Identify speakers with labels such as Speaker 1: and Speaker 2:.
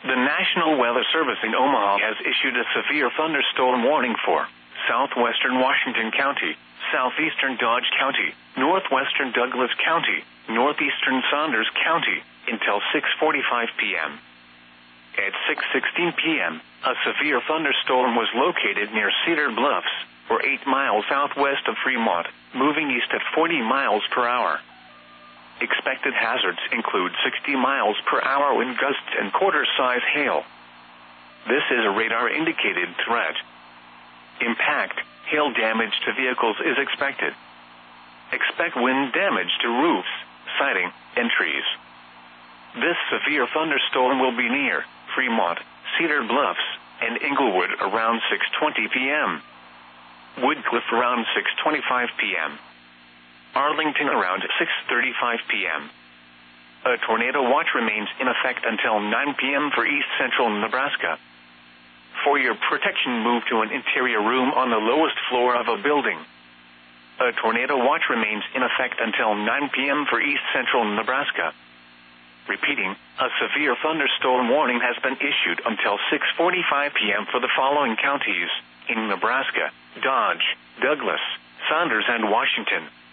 Speaker 1: The National Weather Service in Omaha has issued a severe thunderstorm warning for southwestern Washington County, southeastern Dodge County, northwestern Douglas County, northeastern Saunders County, until 6:45 p.m. At 6:16 p.m., a severe thunderstorm was located near Cedar Bluffs, or 8 miles southwest of Fremont, moving east at 40 miles per hour. Expected hazards include 60 miles per hour wind gusts and quarter-size hail. This is a radar-indicated threat. Impact, hail damage to vehicles is expected. Expect wind damage to roofs, siding, and trees. This severe thunderstorm will be near Fremont, Cedar Bluffs, and Englewood around 6:20 p.m. Woodcliff around 6:25 p.m. Arlington around 6:35 p.m. A tornado watch remains in effect until 9 p.m. for east central Nebraska. For your protection, move to an interior room on the lowest floor of a building. A tornado watch remains in effect until 9 p.m. for east central Nebraska. Repeating, a severe thunderstorm warning has been issued until 6:45 p.m. for the following counties in Nebraska: Dodge, Douglas, Saunders, and Washington.